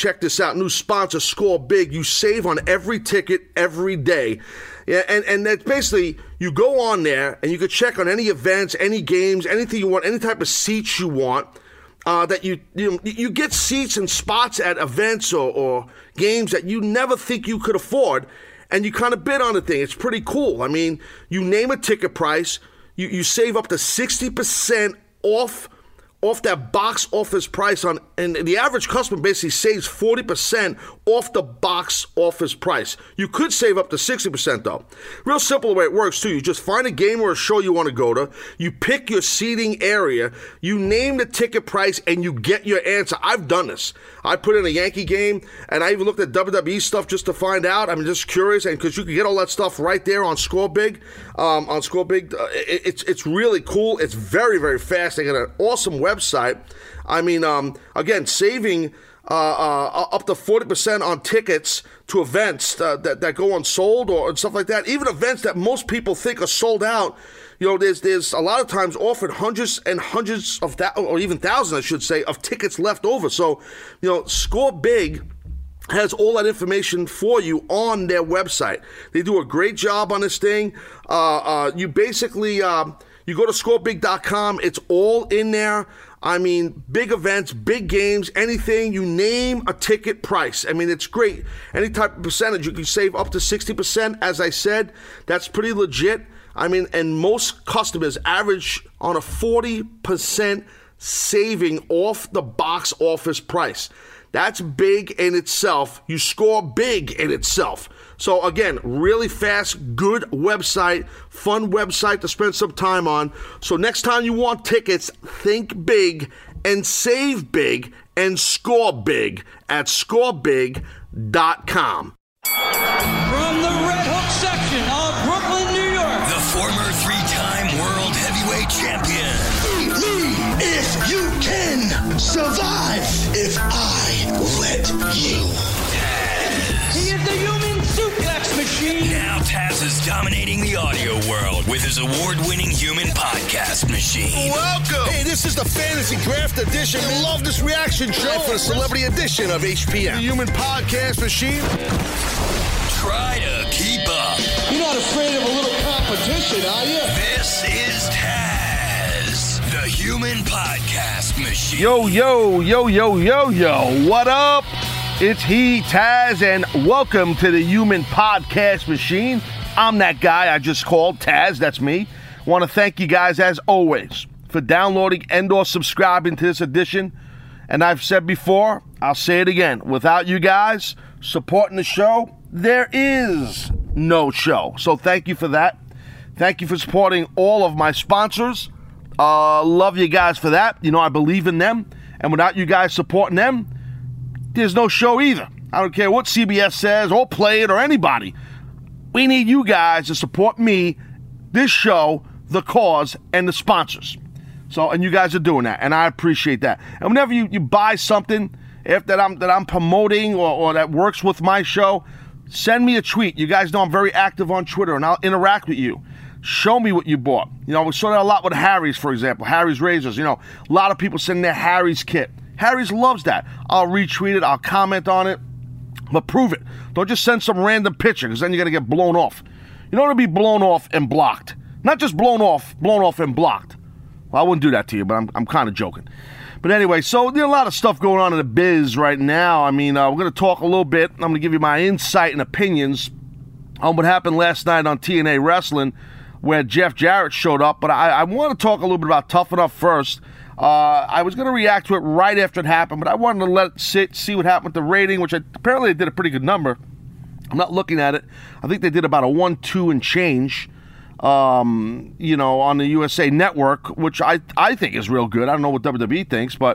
check this out. New sponsor, Score Big. You save on every ticket every day. Yeah, and that's basically, you go on there and you can check on any events, any games, anything you want, any type of seats you want. That you get seats and spots at events or games that you never think you could afford, and you kind of bid on the thing. It's pretty cool. I mean, you name a ticket price, you save up to 60% off that box office price on, and the average customer basically saves 40% off the box office price. You could save up to 60% though. Real simple the way it works too. You just find a game or a show you want to go to, you pick your seating area, you name the ticket price, and you get your answer. I've done this. I put in a Yankee game, and I even looked at WWE stuff just to find out. I'm just curious, and because you can get all that stuff right there on Score Big. It's really cool. It's very, very fast. They got an awesome website. I mean, again, saving up to 40% on tickets to events that go unsold or stuff like that. Even events that most people think are sold out. You know, there's a lot of times offered hundreds and hundreds of or even thousands, I should say, of tickets left over. So, you know, Score Big has all that information for you on their website. They do a great job on this thing. You basically, you go to scorebig.com. It's all in there. I mean, big events, big games, anything, you name a ticket price. I mean, it's great. Any type of percentage, you can save up to 60%. As I said, that's pretty legit. I mean, and most customers average on a 40% saving off the box office price. That's big in itself. You score big in itself. So again, really fast, good website, fun website to spend some time on. So next time you want tickets, think big and save big and score big at scorebig.com. From the Red Hook section of Brooklyn, New York, the former three-time world heavyweight champion. Me, if you can survive, if I let you. He is the human suplex machine. Now Taz is dominating the audio world with his award-winning human podcast machine. Welcome. Hey, this is the Fantasy Draft Edition. I love this reaction show for the celebrity edition of HPM. The human podcast machine. Try to keep up. You're not afraid of a little competition, are you? This is Taz, the human podcast machine. Yo, what up? It's Taz, and welcome to the Human Podcast Machine. I'm that guy I just called, Taz, that's me. Want to thank you guys, as always, for downloading and or subscribing to this edition. And I've said before, I'll say it again, without you guys supporting the show, there is no show. So thank you for that. Thank you for supporting all of my sponsors. Love you guys for that. You know, I believe in them. And without you guys supporting them, there's no show either. I don't care what CBS says or Play It or anybody. We need you guys to support me, this show, the cause, and the sponsors. So, and you guys are doing that, and I appreciate that. And whenever you buy something that I'm promoting or that works with my show, send me a tweet. You guys know I'm very active on Twitter, and I'll interact with you. Show me what you bought. You know, we saw that a lot with Harry's, for example. Harry's razors. You know, a lot of people send their Harry's kit. Harry's loves that. I'll retweet it. I'll comment on it. But prove it. Don't just send some random picture, because then you're going to get blown off. You don't want to be blown off and blocked. Not just blown off and blocked. Well, I wouldn't do that to you, but I'm kind of joking. But anyway, so there's a lot of stuff going on in the biz right now. I mean, we're going to talk a little bit. I'm going to give you my insight and opinions on what happened last night on TNA Wrestling, where Jeff Jarrett showed up. But I want to talk a little bit about Tough Enough first. I was going to react to it right after it happened, but I wanted to let it sit, see what happened with the rating, which apparently they did a pretty good number. I'm not looking at it. I think they did about a 1-2 and change, you know, on the USA Network, which I think is real good. I don't know what WWE thinks, but,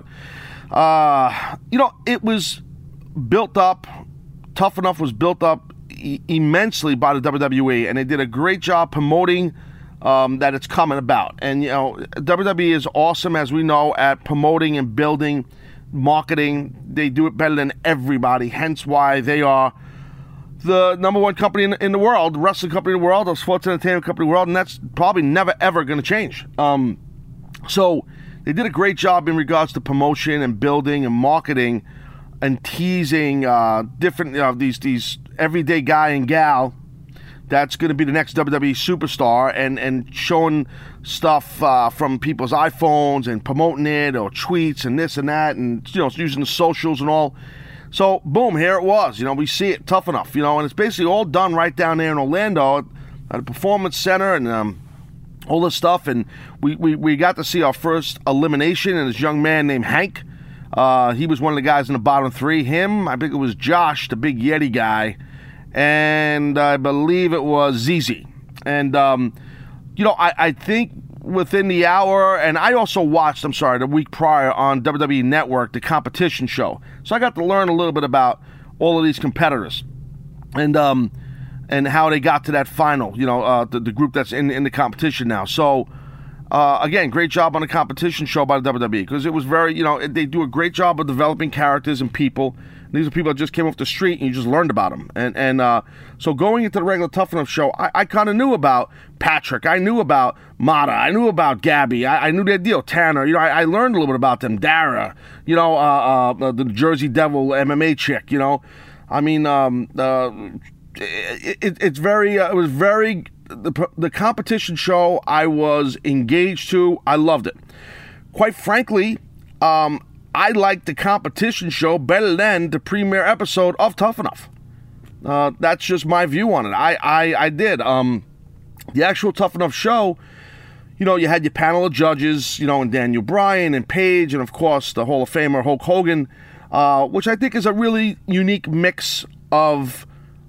you know, it was built up. Tough Enough was built up immensely by the WWE, and they did a great job promoting that it's coming about. And, you know, WWE is awesome, as we know, at promoting and building, marketing. They do it better than everybody, hence why they are the number one company in the world, wrestling company in the world, or sports entertainment company in the world, and that's probably never, ever going to change. So they did a great job in regards to promotion and building and marketing and teasing different these everyday guy and gal that's going to be the next WWE superstar, and showing stuff from people's iPhones and promoting it, or tweets and this and that, and using the socials and all. So boom, here it was. We see it, Tough Enough. And it's basically all done right down there in Orlando at the Performance Center, and all this stuff. And we got to see our first elimination, and this young man named Hank. He was one of the guys in the bottom three. Him, I think it was Josh, the big Yeti guy, and I believe it was ZZ. And, I think within the hour, and I also watched, the week prior on WWE Network, the competition show. So I got to learn a little bit about all of these competitors and how they got to that final, the group that's in the competition now. So, again, great job on the competition show by the WWE, because it was very, they do a great job of developing characters and people. These are people that just came off the street and you just learned about them. And so going into the regular Tough Enough show, I kind of knew about Patrick. I knew about Mata. I knew about Gabby. I knew their deal. Tanner. I learned a little bit about them. Dara. The Jersey Devil MMA chick. It's very. It was very. The competition show I was engaged to. I loved it. Quite frankly, I liked the competition show better than the premiere episode of Tough Enough. That's just my view on it. I did. The actual Tough Enough show, you had your panel of judges, and Daniel Bryan and Paige, and of course the Hall of Famer Hulk Hogan, which I think is a really unique mix of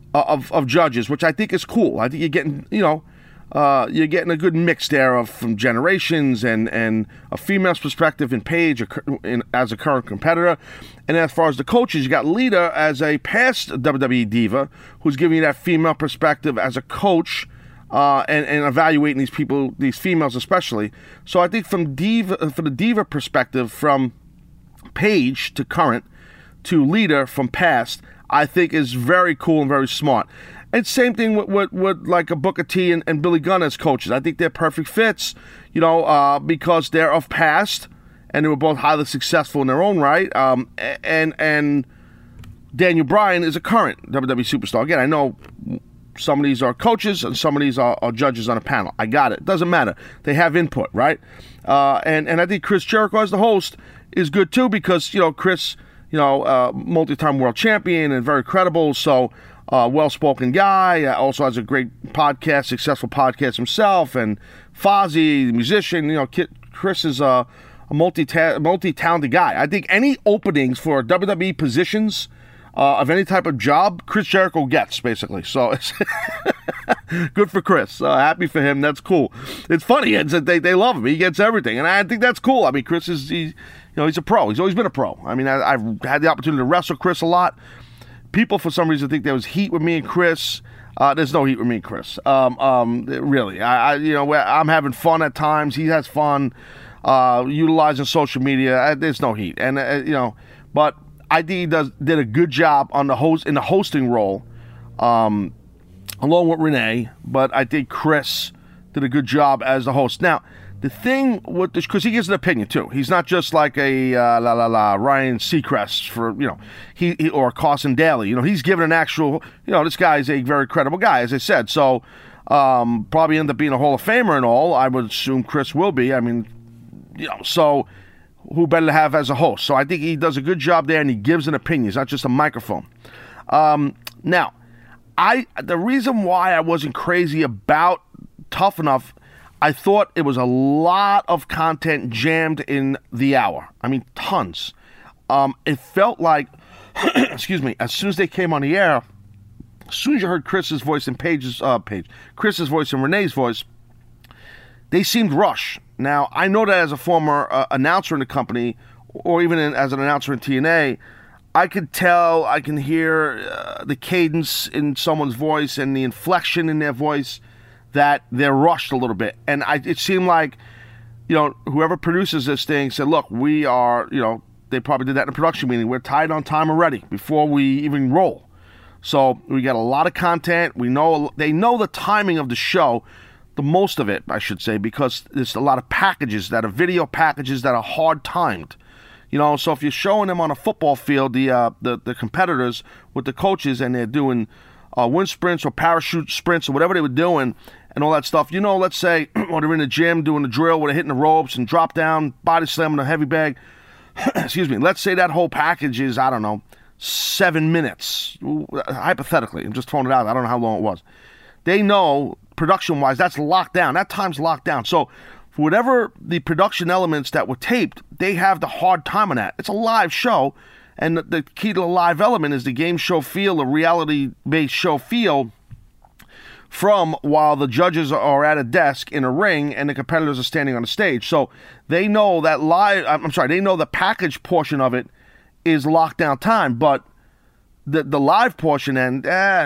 judges, which I think is cool. I think you're getting, you're getting a good mix there from generations and a female's perspective in Paige as a current competitor. And as far as the coaches, you got Lita as a past WWE diva who's giving you that female perspective as a coach and evaluating these people, these females especially. So I think from the diva perspective, from Paige to current to Lita from past, I think is very cool and very smart. And same thing with like a Booker T and Billy Gunn as coaches. I think they're perfect fits, because they're of past, and they were both highly successful in their own right. And Daniel Bryan is a current WWE superstar. Again, I know some of these are coaches and some of these are judges on a panel. I got it. Doesn't matter. They have input, right? And I think Chris Jericho as the host is good too, because, Chris, multi-time world champion and very credible. So, well-spoken guy, also has a great podcast, successful podcast himself, and Fozzy, the musician. Chris is a multi-talented guy. I think any openings for WWE positions of any type of job, Chris Jericho gets, basically. So it's good for Chris. Happy for him. That's cool. It's funny. They love him. He gets everything, and I think that's cool. I mean, Chris he's a pro. He's always been a pro. I mean, I've had the opportunity to wrestle Chris a lot. People, for some reason, think there was heat with me and Chris. There's no heat with me and Chris. Really, I'm having fun at times. He has fun utilizing social media. There's no heat, and but I think he did a good job on in the hosting role, along with Renee. But I think Chris did a good job as the host. Now, the thing with this, because he gives an opinion too. He's not just like a Ryan Seacrest for he or Carson Daly. He's given an actual. This guy is a very credible guy, as I said. So probably end up being a Hall of Famer and all. I would assume Chris will be. I mean, so who better to have as a host? So I think he does a good job there, and he gives an opinion. He's not just a microphone. Now, the reason why I wasn't crazy about Tough Enough, I thought it was a lot of content jammed in the hour. I mean, tons. It felt like, excuse me, as soon as they came on the air, as soon as you heard Chris's voice and Chris's voice and Renee's voice, they seemed rushed. Now, I know that as a former announcer in the company, or even as an announcer in TNA, I can hear the cadence in someone's voice and the inflection in their voice, that they're rushed a little bit. And it seemed like, whoever produces this thing said, look, we are, they probably did that in a production meeting. We're tight on time already before we even roll. So we got a lot of content. They know the timing of the show, the most of it, I should say, because there's a lot of video packages that are hard timed. You know, so if you're showing them on a football field, the competitors with the coaches, and they're doing wind sprints or parachute sprints or whatever they were doing and all that stuff, you know, let's say when they're in the gym doing the drill where they're hitting the ropes and drop down, body slamming a heavy bag, excuse me, let's say that whole package is, I don't know, 7 minutes, hypothetically. I'm just throwing it out. I don't know how long it was. They know, production-wise, that's locked down. That time's locked down. So for whatever the production elements that were taped, they have the hard time on that. It's a live show, and the key to the live element is the game show feel, the reality-based show feel, from while the judges are at a desk in a ring and the competitors are standing on a stage. So they know that they know the package portion of it is lockdown time, but the live portion and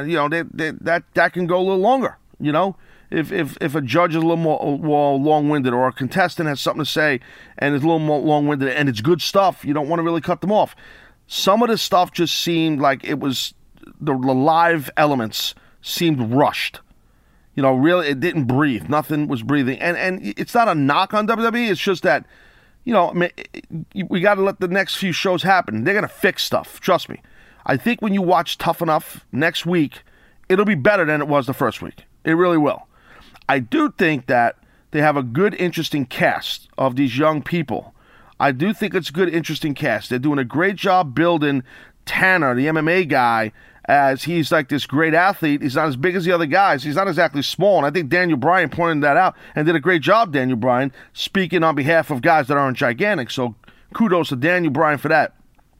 that can go a little longer. You know, if a judge is a little more long-winded, or a contestant has something to say and is a little more long-winded and it's good stuff, you don't want to really cut them off. Some of this stuff just seemed like it was the live elements seemed rushed. You know, really, it didn't breathe. Nothing was breathing. And it's not a knock on WWE. It's just that, you know, we got to let the next few shows happen. They're going to fix stuff. Trust me. I think when you watch Tough Enough next week, it'll be better than it was the first week. It really will. I do think that they have a good, interesting cast of these young people. I do think it's a good, interesting cast. They're doing a great job building Tanner, the MMA guy, as he's like this great athlete. He's not as big as the other guys. He's not exactly small. And I think Daniel Bryan pointed that out and did a great job, Daniel Bryan, speaking on behalf of guys that aren't gigantic. So kudos to Daniel Bryan for that.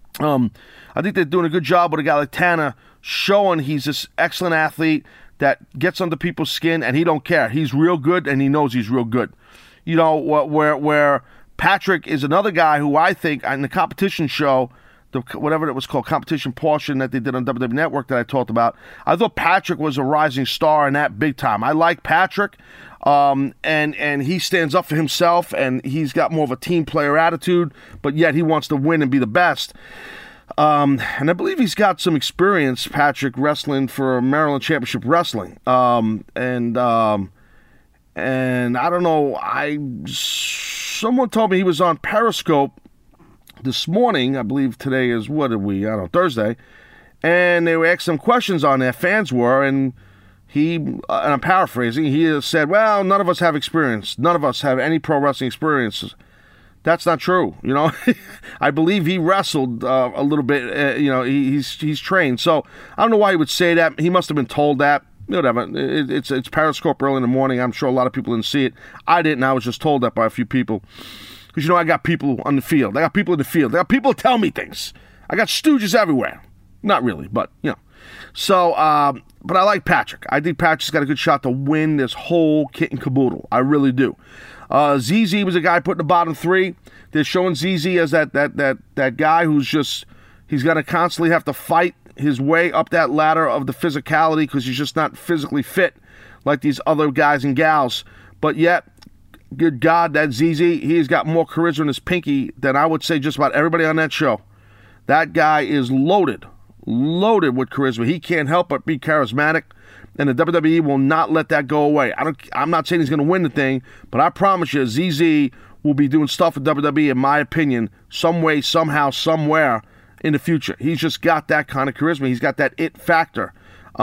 I think they're doing a good job with a guy like Tanner, showing he's this excellent athlete that gets under people's skin and he don't care. He's real good and he knows he's real good. You know, where Patrick is another guy who I think in the competition show, whatever it was called, competition portion that they did on WWE Network that I talked about, I thought Patrick was a rising star in that big time. I like Patrick, and he stands up for himself, and he's got more of a team player attitude, but yet he wants to win and be the best. And I believe he's got some experience, Patrick, wrestling for Maryland Championship Wrestling. And I don't know, someone told me he was on Periscope this morning. I believe today is, Thursday. And they were asking some questions on there, fans were, and and I'm paraphrasing, he said, well, none of us have experience. None of us have any pro wrestling experience. That's not true. You know, I believe he wrestled a little bit. He's trained. So I don't know why he would say that. He must have been told that. Whatever. It's Periscope early in the morning. I'm sure a lot of people didn't see it. I didn't. I was just told that by a few people. Because, I got people on the field. I got people in the field. I got people tell me things. I got stooges everywhere. Not really, but, So, but I like Patrick. I think Patrick's got a good shot to win this whole kit and caboodle. I really do. ZZ was a guy put in the bottom three. They're showing ZZ as that guy who's just, he's going to constantly have to fight his way up that ladder of the physicality because he's just not physically fit like these other guys and gals. But yet, good God, that ZZ, he's got more charisma in his pinky than I would say just about everybody on that show. That guy is loaded with charisma. He can't help but be charismatic, and the WWE will not let that go away. I'm not saying he's going to win the thing, but I promise you, ZZ will be doing stuff with WWE, in my opinion, some way, somehow, somewhere in the future. He's just got that kind of charisma. He's got that it factor.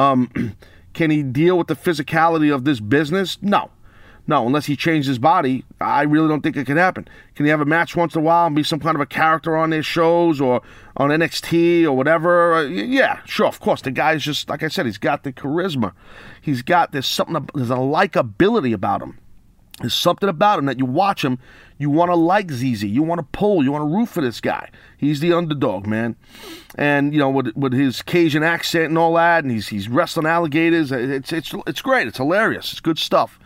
Can he deal with the physicality of this business? No, unless he changes his body, I really don't think it can happen. Can he have a match once in a while and be some kind of a character on their shows or on NXT or whatever? Yeah, sure, of course. The guy's just, like I said, he's got the charisma. There's a likability about him. There's something about him that you watch him, you want to like ZZ. You want to pull. You want to root for this guy. He's the underdog, man. And, with his Cajun accent and all that, and he's wrestling alligators, it's great. It's hilarious. It's good stuff.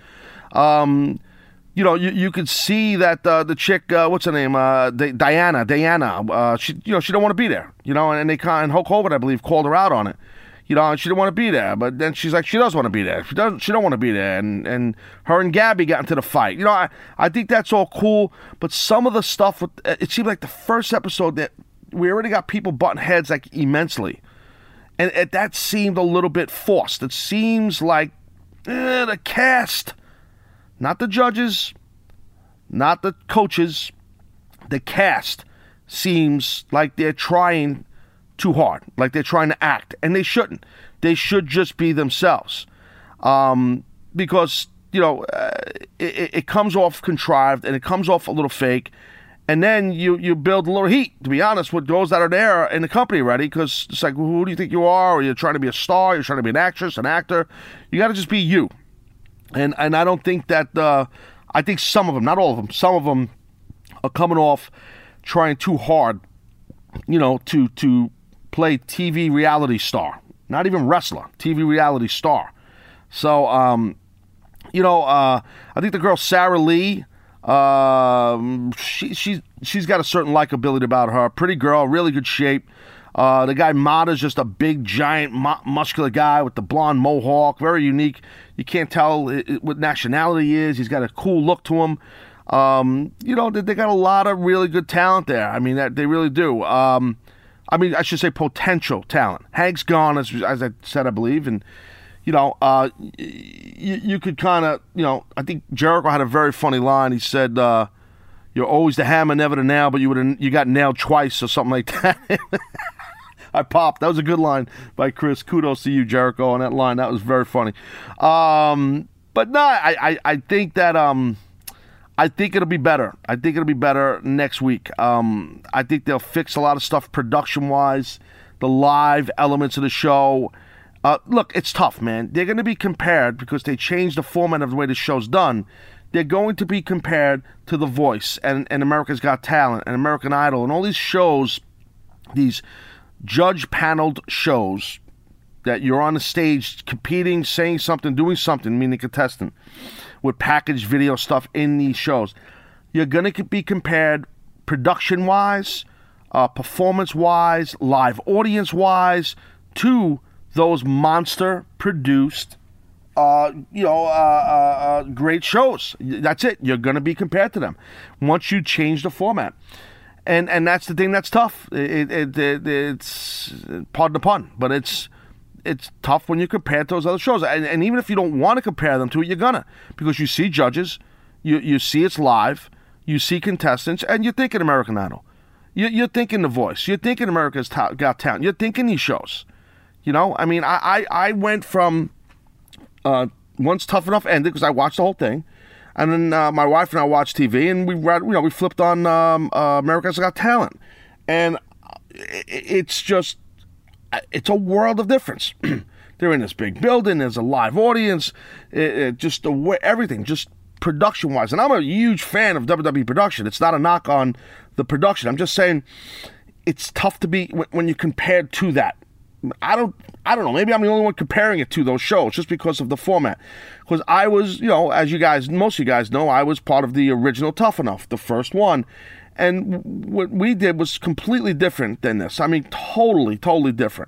You could see that the chick, what's her name, Diana, she don't want to be there, and Hulk Hogan, I believe, called her out on it, and she didn't want to be there, but then she's like, she does want to be there, she don't want to be there, and her and Gabby got into the fight, I think that's all cool, but some of the stuff, it seemed like the first episode that we already got people butting heads like immensely, and that seemed a little bit forced. It seems like the cast, not the judges, not the coaches, the cast seems like they're trying too hard, like they're trying to act, and they shouldn't. They should just be themselves, because it comes off contrived and it comes off a little fake, and then you build a little heat. To be honest, with those that are there in the company already, because it's like, who do you think you are? Or you're trying to be a star? You're trying to be an actress, an actor? You got to just be you. And I don't think that. I think some of them, not all of them, some of them are coming off trying too hard, to play TV reality star. Not even wrestler, TV reality star. So, I think the girl Sarah Lee, she's got a certain likability about her. Pretty girl, really good shape. The guy Mata's just a big, giant, muscular guy with the blonde mohawk, very unique. You can't tell what nationality he is. He's got a cool look to him. They got a lot of really good talent there. I mean, they really do. I should say potential talent. Hank's gone, as I said, I believe, and you could kind of, I think Jericho had a very funny line. He said, "You're always the hammer, never the nail, but you got nailed twice," or something like that. I popped. That was a good line by Chris. Kudos to you, Jericho, on that line. That was very funny. But no, I think that I think it'll be better. I think it'll be better next week. I think they'll fix a lot of stuff production-wise, the live elements of the show. Look, it's tough, man. They're going to be compared, because they changed the format of the way the show's done. They're going to be compared to The Voice and America's Got Talent and American Idol and all these shows, these judge-paneled shows that you're on the stage competing, saying something, doing something, meaning contestant, with packaged video stuff in these shows. You're going to be compared production-wise, performance-wise, live audience-wise, to those monster-produced, great shows. That's it. You're going to be compared to them once you change the format. And that's the thing that's tough. It's pardon the pun, but it's tough when you compare it to those other shows. And even if you don't want to compare them to it, you're gonna, because you see judges, you see it's live, you see contestants, and you're thinking American Idol, you're thinking The Voice, you're thinking America's Got Talent, you're thinking these shows. I went from once Tough Enough ended, because I watched the whole thing. And then my wife and I watched TV, and we flipped on America's Got Talent, and it's a world of difference. They're in this big building. There's a live audience. Just the way everything, just production-wise. And I'm a huge fan of WWE production. It's not a knock on the production. I'm just saying it's tough to be when you compare to that. I don't know. Maybe I'm the only one comparing it to those shows just because of the format. Because I was, as most of you guys know, I was part of the original Tough Enough, the first one. And what we did was completely different than this. I mean, totally different.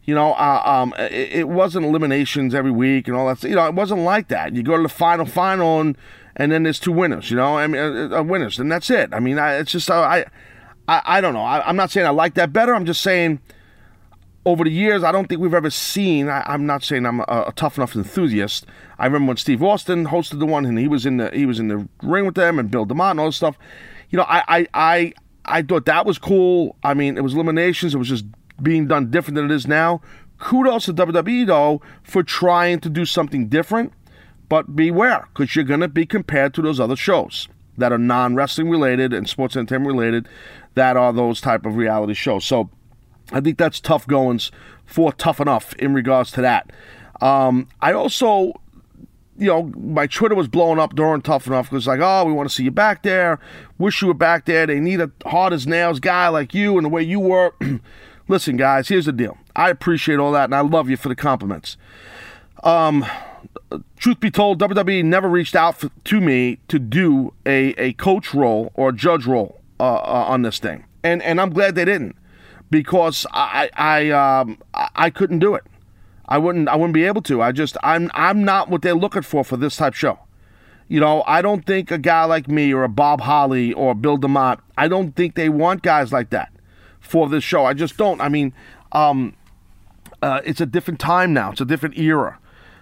It wasn't eliminations every week and all that. It wasn't like that. You go to the final, and then there's two winners. Winners, and that's it. I mean, it's just I don't know. I'm not saying I like that better. I'm just saying, over the years, I don't think we've ever seen. I'm not saying I'm a Tough Enough enthusiast. I remember when Steve Austin hosted the one, and he was in the ring with them, and Bill DeMott and all this stuff. I thought that was cool. I mean, it was eliminations. It was just being done different than it is now. Kudos to WWE, though, for trying to do something different. But beware, because you're going to be compared to those other shows that are non-wrestling related and sports entertainment related, that are those type of reality shows. So I think that's tough goings for Tough Enough in regards to that. I also, my Twitter was blowing up during Tough Enough, because like, oh, we want to see you back there. Wish you were back there. They need a hard-as-nails guy like you and the way you were. Listen, guys, here's the deal. I appreciate all that, and I love you for the compliments. Truth be told, WWE never reached out to me to do a coach role or a judge role on this thing. And I'm glad they didn't. Because I couldn't do it. I wouldn't be able to. I'm not what they're looking for this type show. I don't think a guy like me or a Bob Holly or Bill DeMott, I don't think they want guys like that for this show. I just don't. I mean, it's a different time now. It's a different era.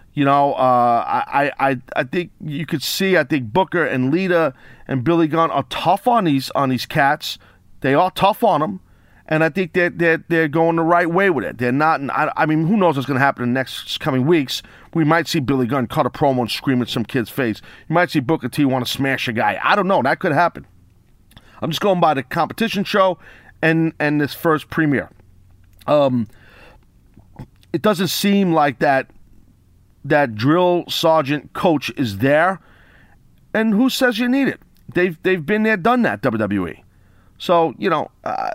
I think you could see. I think Booker and Lita and Billy Gunn are tough on these cats. They are tough on them, and I think they're going the right way with it. They're not. I mean, who knows what's going to happen in the next coming weeks? We might see Billy Gunn cut a promo and scream at some kid's face. You might see Booker T want to smash a guy. I don't know. That could happen. I'm just going by the competition show and this first premiere. It doesn't seem like that drill sergeant coach is there. And who says you need it? They've been there, done that, WWE. So, you know,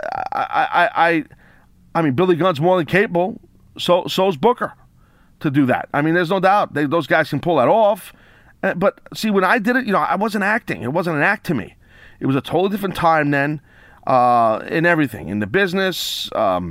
I mean, Billy Gunn's more than capable. So's Booker to do that. I mean, there's no doubt. Those guys can pull that off. But, see, when I did it, you know, I wasn't acting. It wasn't an act to me. It was a totally different time then in everything. In the business,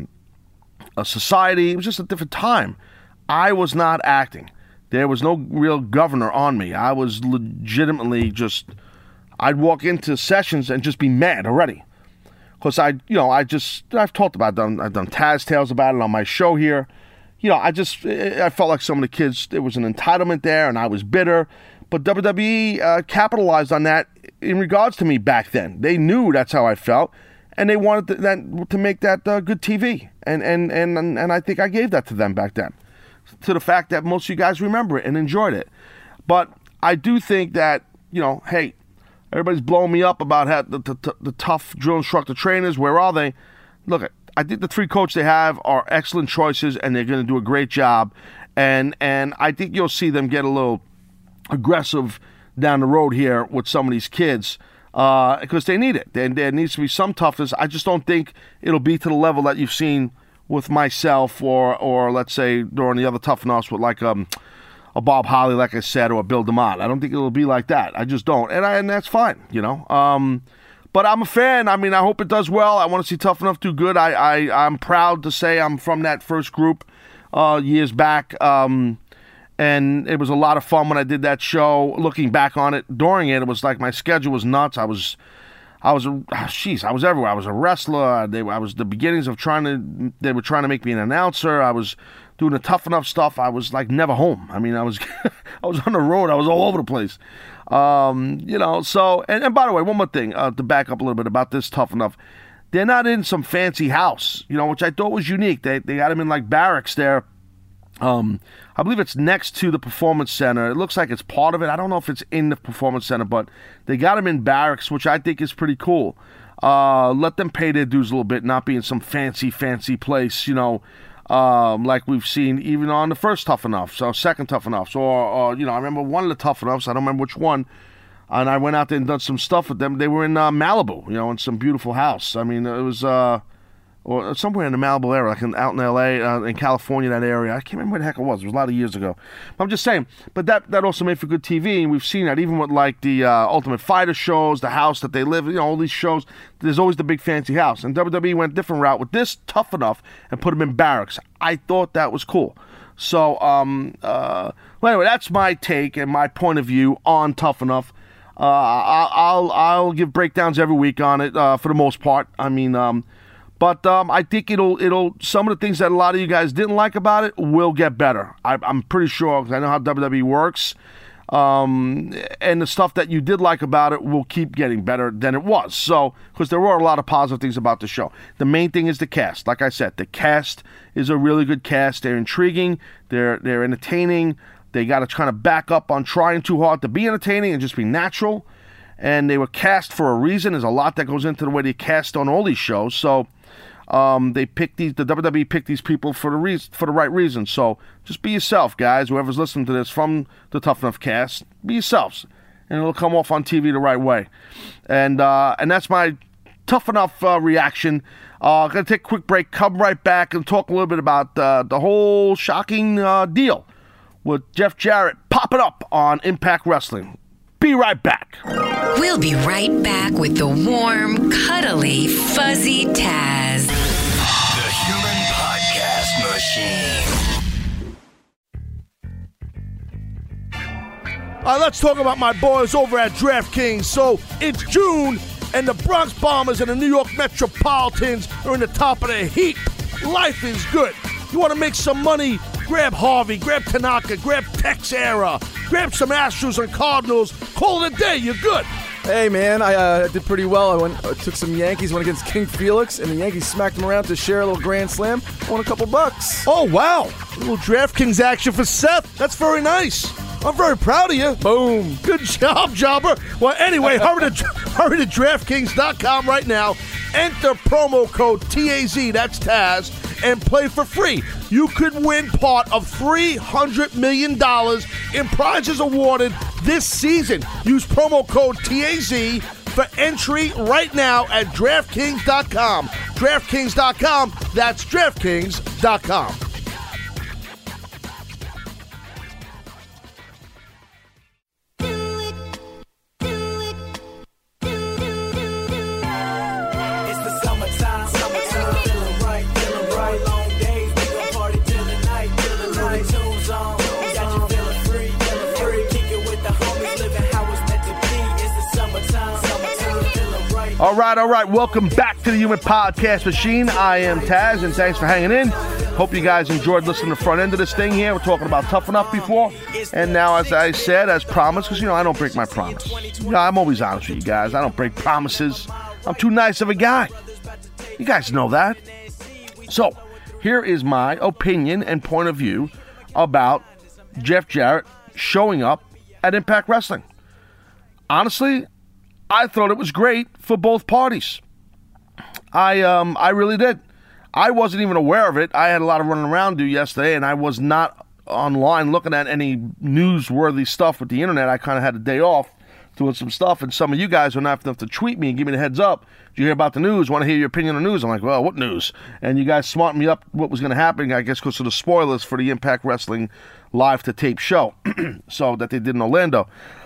a society. It was just a different time. I was not acting. There was no real governor on me. I was legitimately just... I'd walk into sessions and just be mad already. Because I've talked about it. I've done Taz Tales about it on my show here. You know, I felt like some of the kids, there was an entitlement there, and I was bitter. But WWE capitalized on that in regards to me back then. They knew that's how I felt, and they wanted to make that good TV. And I think I gave that to them back then, to the fact that most of you guys remember it and enjoyed it. But I do think that, you know, hey, everybody's blowing me up about how the tough drill instructor trainers. Where are they? Look, I think the three coaches they have are excellent choices, and they're going to do a great job. And I think you'll see them get a little aggressive down the road here with some of these kids because they need it. There needs to be some toughness. I just don't think it'll be to the level that you've seen with myself or let's say during the other Tough Enoughs with like a Bob Holly, like I said, or a Bill DeMott. I don't think it'll be like that. I just don't. And that's fine, you know. But I'm a fan. I mean, I hope it does well. I want to see Tough Enough do good. I'm proud to say I'm from that first group years back. And it was a lot of fun when I did that show. Looking back on it, during it was like my schedule was nuts. I was everywhere. I was a wrestler. I was the beginnings of they were trying to make me an announcer. I was doing the Tough Enough stuff. I was like never home. I mean, I was on the road. I was all over the place. You know, so, and by the way, one more thing to back up a little bit about this Tough Enough. They're not in some fancy house, you know, which I thought was unique. They got them in like barracks there. I believe it's next to the Performance Center. It looks like it's part of it. I don't know if it's in the Performance Center, but they got them in barracks, which I think is pretty cool. Let them pay their dues a little bit, not be in some fancy place, you know, like we've seen even on the first Tough Enough, so second Tough Enough, or you know, I remember one of the Tough Enoughs, I don't remember which one, and I went out there and done some stuff with them. They were in Malibu, you know, in some beautiful house. I mean, it was or somewhere in the Malibu area, like out in L.A., in California, that area. I can't remember where the heck it was. It was a lot of years ago. But I'm just saying, but that also made for good TV, and we've seen that even with like the Ultimate Fighter shows, the house that they live in, you know, all these shows, there's always the big fancy house. And WWE went a different route with this Tough Enough and put them in barracks. I thought that was cool. So, well, anyway, that's my take and my point of view on Tough Enough. I'll give breakdowns every week on it for the most part. I mean, but I think it'll some of the things that a lot of you guys didn't like about it will get better. I'm pretty sure, because I know how WWE works. And the stuff that you did like about it will keep getting better than it was. So, because there were a lot of positive things about the show. The main thing is the cast. Like I said, the cast is a really good cast. They're intriguing. They're entertaining. They got to kind of back up on trying too hard to be entertaining and just be natural. And they were cast for a reason. There's a lot that goes into the way they cast on all these shows. So, the WWE picked these people for the right reason. So just be yourself, guys. Whoever's listening to this from the Tough Enough cast, be yourselves, and it'll come off on TV the right way. And that's my Tough Enough reaction. Gonna take a quick break. Come right back and talk a little bit about the whole shocking deal with Jeff Jarrett popping up on Impact Wrestling. Be right back. We'll be right back with the warm, cuddly, fuzzy Taz. The Human Podcast Machine. Let's talk about my boys over at DraftKings. So it's June, and the Bronx Bombers and the New York Metropolitans are in the top of the heap. Life is good. You want to make some money? Grab Harvey, grab Tanaka, grab Texera, grab some Astros and Cardinals. Call it a day, you're good. Hey, man, I did pretty well. I took some Yankees, went against King Felix, and the Yankees smacked him around to share a little grand slam. Won a couple bucks. Oh, wow. A little DraftKings action for Seth. That's very nice. I'm very proud of you. Boom. Good job, Jobber. Well, anyway, hurry to DraftKings.com right now. Enter promo code TAZ, that's Taz, and play for free. You could win part of $300 million in prizes awarded this season. Use promo code TAZ for entry right now at DraftKings.com. DraftKings.com, that's DraftKings.com. All right. Welcome back to the Human Podcast Machine. I am Taz, and thanks for hanging in. Hope you guys enjoyed listening to the front end of this thing here. We're talking about Tough Enough before. And now, as I said, as promised, because, I don't break my promise. I'm always honest with you guys. I don't break promises. I'm too nice of a guy. You guys know that. So, here is my opinion and point of view about Jeff Jarrett showing up at Impact Wrestling. Honestly, I thought it was great for both parties. I really did. I wasn't even aware of it. I had a lot of running around to do yesterday, and I was not online looking at any newsworthy stuff with the internet. I kind of had a day off doing some stuff, and some of you guys were not enough to tweet me and give me the heads up. Did you hear about the news? Want to hear your opinion on the news? I'm like, well, what news? And you guys smartened me up what was going to happen, I guess, because of the spoilers for the Impact Wrestling live-to-tape show so that they did in Orlando.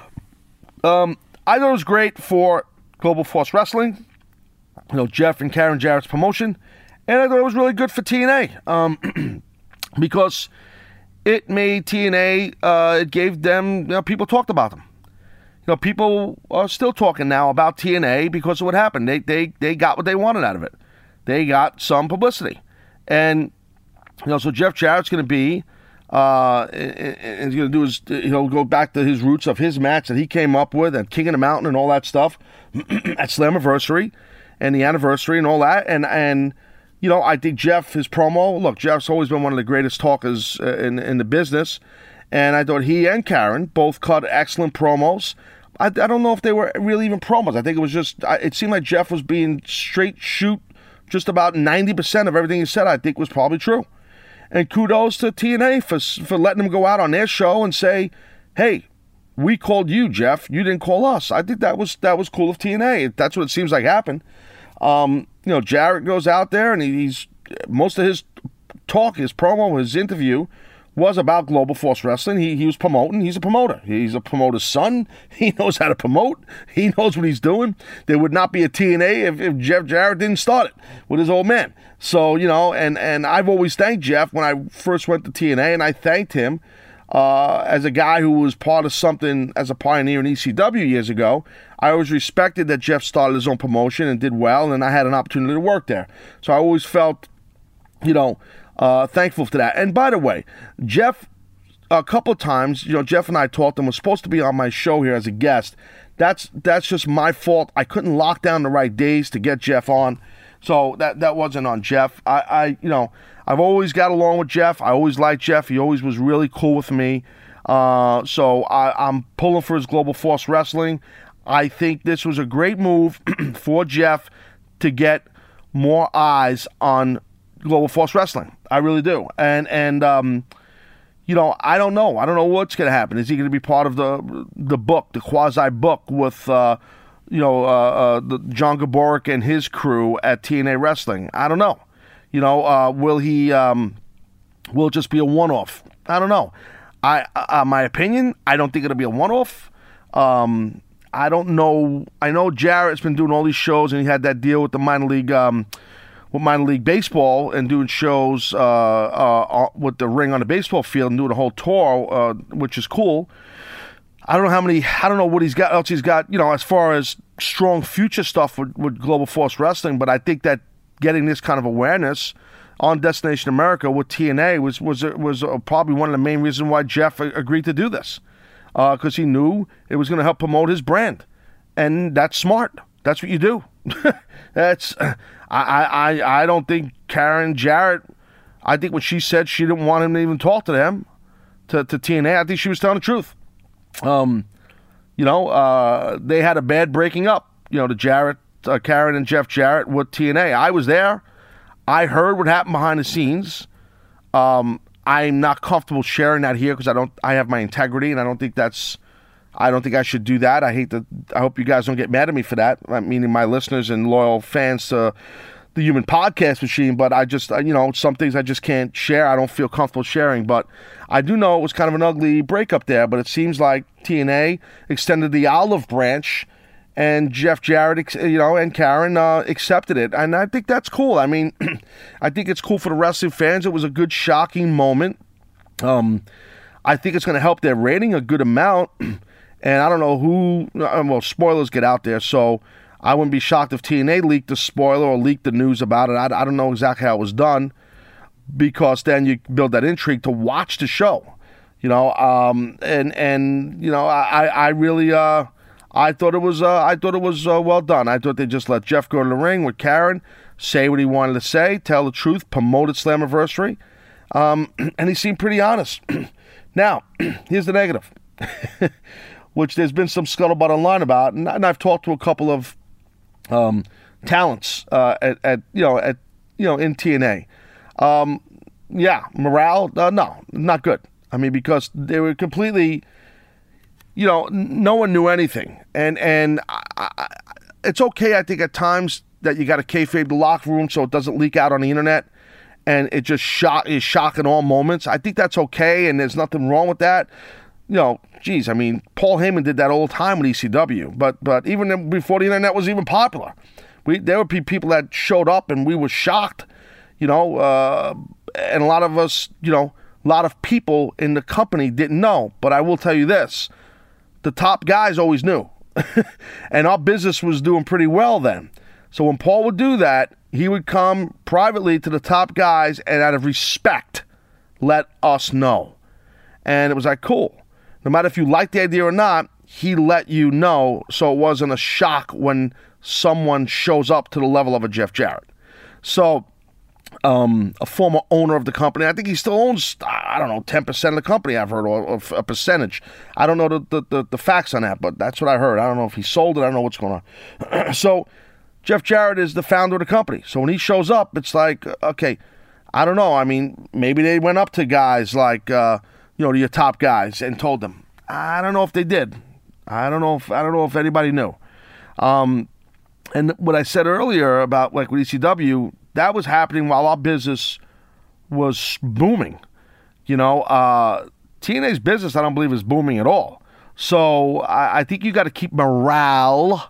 I thought it was great for Global Force Wrestling, Jeff and Karen Jarrett's promotion, and I thought it was really good for TNA because it made TNA, it gave them, people talked about them. People are still talking now about TNA because of what happened. They got what they wanted out of it. They got some publicity. And, so Jeff Jarrett's going to be, and he's going to do his, he'll go back to his roots of his match that he came up with at King of the Mountain and all that stuff at Slammiversary and the anniversary and all that. And I think Jeff, his promo, look, Jeff's always been one of the greatest talkers in the business. And I thought he and Karen both cut excellent promos. I don't know if they were really even promos. I think it was just, it seemed like Jeff was being straight shoot. Just about 90% of everything he said, I think, was probably true. And kudos to TNA for letting him go out on their show and say, hey, we called you, Jeff. You didn't call us. I think that was cool of TNA. That's what it seems like happened. Jarrett goes out there and he's most of his talk, his promo, his interview was about Global Force Wrestling. He was promoting. He's a promoter. He's a promoter's son. He knows how to promote. He knows what he's doing. There would not be a TNA if Jeff Jarrett didn't start it with his old man. So, and I've always thanked Jeff when I first went to TNA, and I thanked him as a guy who was part of something as a pioneer in ECW years ago. I always respected that Jeff started his own promotion and did well, and I had an opportunity to work there. So I always felt, thankful for that. And by the way, Jeff, a couple of times, Jeff and I talked and was supposed to be on my show here as a guest. That's just my fault. I couldn't lock down the right days to get Jeff on. So that wasn't on Jeff. I've always got along with Jeff. I always liked Jeff. He always was really cool with me. So I'm pulling for his Global Force Wrestling. I think this was a great move for Jeff to get more eyes on Global Force Wrestling. I really do. And I don't know. I don't know what's going to happen. Is he going to be part of the book, the quasi book with the John Gaboric and his crew at TNA Wrestling? I don't know. Will he will it just be a one-off? I don't know. My opinion, I don't think it'll be a one-off. I don't know. I know Jarrett's been doing all these shows, and he had that deal with the minor league baseball and doing shows with the ring on the baseball field and doing a whole tour, which is cool. I don't know what he's got else he's got, as far as strong future stuff with Global Force Wrestling, but I think that getting this kind of awareness on Destination America with TNA was probably one of the main reasons why Jeff agreed to do this, because he knew it was going to help promote his brand. And that's smart. That's what you do. I don't think Karen Jarrett, I think what she said, she didn't want him to even talk to them, to TNA. I think she was telling the truth. They had a bad breaking up, the Jarrett, Karen and Jeff Jarrett with TNA. I was there. I heard what happened behind the scenes. I'm not comfortable sharing that here because I have my integrity, and I don't think I should do that. I hope you guys don't get mad at me for that, meaning my listeners and loyal fans to the Human Podcast Machine, but I just, some things I just can't share. I don't feel comfortable sharing, but I do know it was kind of an ugly breakup there, but it seems like TNA extended the olive branch, and Jeff Jarrett, and Karen accepted it, and I think that's cool. I mean, I think it's cool for the wrestling fans. It was a good, shocking moment. I think it's going to help their rating a good amount, and I don't know who, well, spoilers get out there, so I wouldn't be shocked if TNA leaked the spoiler or leaked the news about it. I don't know exactly how it was done, because then you build that intrigue to watch the show, I really, I thought it was well done. I thought they just let Jeff go to the ring with Karen, say what he wanted to say, tell the truth, promoted Slammiversary, and he seemed pretty honest. Now, here's the negative, which there's been some scuttlebutt online about, and I've talked to a couple of talents in TNA. Morale, no, not good. I mean, because they were completely, no one knew anything, and it's okay, I think, at times that you got to kayfabe the locker room so it doesn't leak out on the internet, and it just is shock in all moments. I think that's okay, and there's nothing wrong with that. Paul Heyman did that all the time with ECW, but even before the internet was even popular, there would be people that showed up and we were shocked, and a lot of us, a lot of people in the company didn't know. But I will tell you this, the top guys always knew, and our business was doing pretty well then. So when Paul would do that, he would come privately to the top guys and out of respect, let us know. And it was like, cool. No matter if you liked the idea or not, he let you know, so it wasn't a shock when someone shows up to the level of a Jeff Jarrett. So, a former owner of the company, I think he still owns, 10% of the company, I've heard, or a percentage. I don't know the facts on that, but that's what I heard. I don't know if he sold it. I don't know what's going on. So, Jeff Jarrett is the founder of the company. So when he shows up, it's like, okay, I don't know. I mean, maybe they went up to guys like, to your top guys and told them. I don't know if they did. I don't know if anybody knew. And what I said earlier about like with ECW, that was happening while our business was booming. TNA's business, I don't believe, is booming at all. So I think you got to keep morale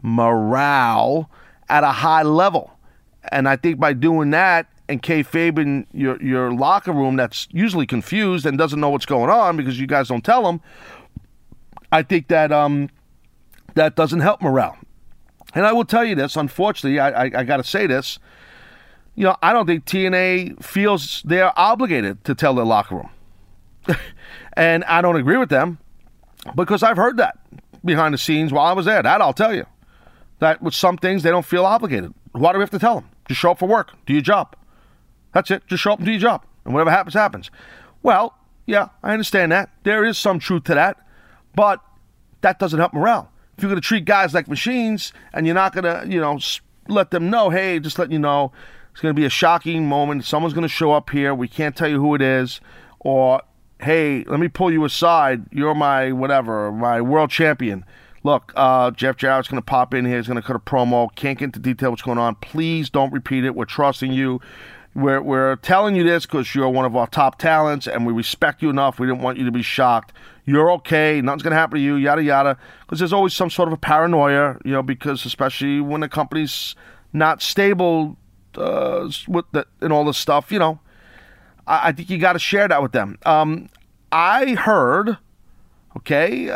at a high level. And I think by doing that and kayfabing your locker room that's usually confused and doesn't know what's going on because you guys don't tell them, I think that that doesn't help morale. And I will tell you this, unfortunately, I got to say this, I don't think TNA feels they're obligated to tell their locker room. And I don't agree with them because I've heard that behind the scenes while I was there. That I'll tell you. That with some things they don't feel obligated. Why do we have to tell them? Just show up for work. Do your job. That's it. Just show up and do your job. And whatever happens, happens. Well, yeah, I understand that. There is some truth to that. But that doesn't help morale. If you're going to treat guys like machines and you're not going to, let them know, hey, just let you know, it's going to be a shocking moment. Someone's going to show up here. We can't tell you who it is. Or, hey, let me pull you aside. You're my whatever, my world champion. Look, Jeff Jarrett's going to pop in here. He's going to cut a promo. Can't get into detail what's going on. Please don't repeat it. We're trusting you. We're telling you this because you're one of our top talents, and we respect you enough. We didn't want you to be shocked. You're okay. Nothing's going to happen to you, yada, yada. Because there's always some sort of a paranoia, because especially when the company's not stable with and all this stuff, I think you got to share that with them. I heard... Okay,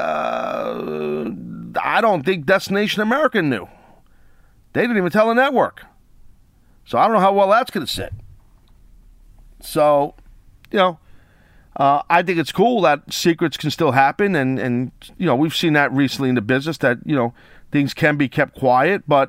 I don't think Destination America knew. They didn't even tell the network. So I don't know how well that's going to sit. So, I think it's cool that secrets can still happen, and we've seen that recently in the business that things can be kept quiet, but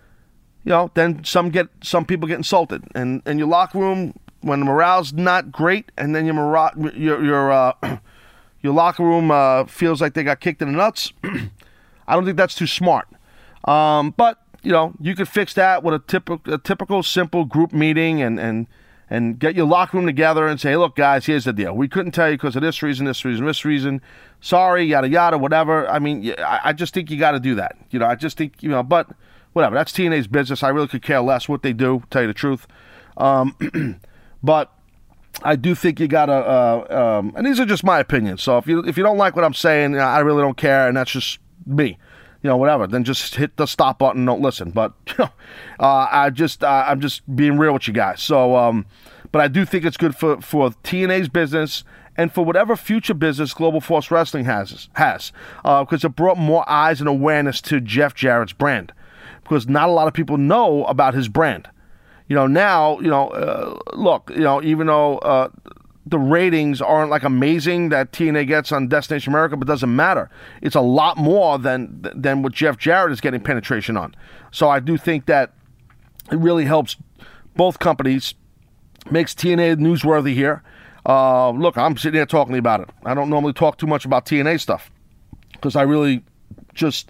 then some people get insulted, and in your locker room when the morale's not great, and then your locker room feels like they got kicked in the nuts. I don't think that's too smart. But you could fix that with a typical simple group meeting and get your locker room together and say, hey, look, guys, here's the deal. We couldn't tell you because of this reason. Sorry, yada, yada, whatever. I mean, I just think you got to do that. I just think, but whatever. That's TNA's business. I really could care less what they do, tell you the truth. But I do think you got to, and these are just my opinions. So if you don't like what I'm saying, I really don't care, and that's just me. Whatever, then just hit the stop button and don't listen. But I'm just being real with you guys. So, but I do think it's good for TNA's business and for whatever future business Global Force Wrestling has, because it brought more eyes and awareness to Jeff Jarrett's brand, because not a lot of people know about his brand. Now, look, even though the ratings aren't like amazing that TNA gets on Destination America, but it doesn't matter. It's a lot more than what Jeff Jarrett is getting penetration on. So I do think that it really helps both companies, makes TNA newsworthy here. Look, I'm sitting here talking about it. I don't normally talk too much about TNA stuff because I really just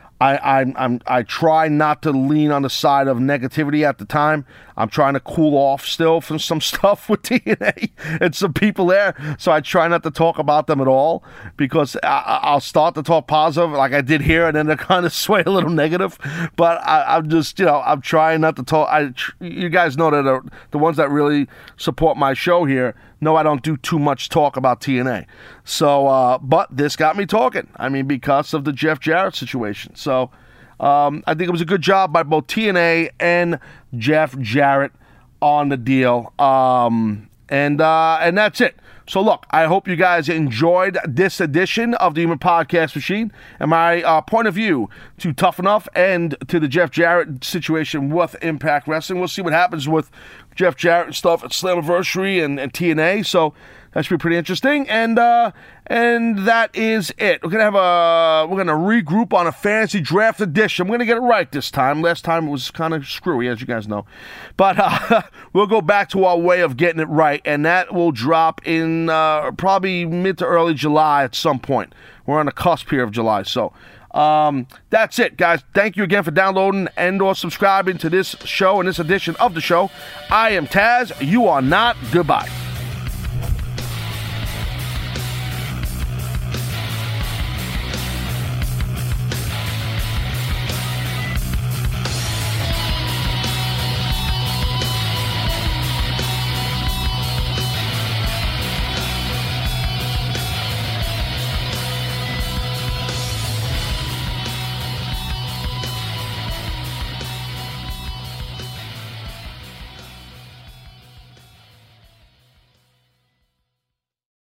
I try not to lean on the side of negativity at the time. I'm trying to cool off still from some stuff with TNA and some people there, so I try not to talk about them at all because I'll start to talk positive like I did here, and then I kind of sway a little negative. But I'm just, I'm trying not to talk. You guys know that the ones that really support my show here know I don't do too much talk about TNA. So, but this got me talking. I mean, because of the Jeff Jarrett situation. So, I think it was a good job by both TNA and Jeff Jarrett on the deal. And that's it. So look, I hope you guys enjoyed this edition of the Human Podcast Machine and my point of view to Tough Enough and to the Jeff Jarrett situation with Impact Wrestling. We'll see what happens with Jeff Jarrett and stuff at Slammiversary and TNA. So that should be pretty interesting. And that is it. We're gonna regroup on a fantasy draft edition. We're gonna get it right this time. Last time it was kind of screwy, as you guys know. But we'll go back to our way of getting it right, and that will drop in probably mid to early July at some point. We're on the cusp here of July, so. That's it, guys. Thank you again for downloading and or subscribing to this show and this edition of the show. I am Taz. You are not. Goodbye.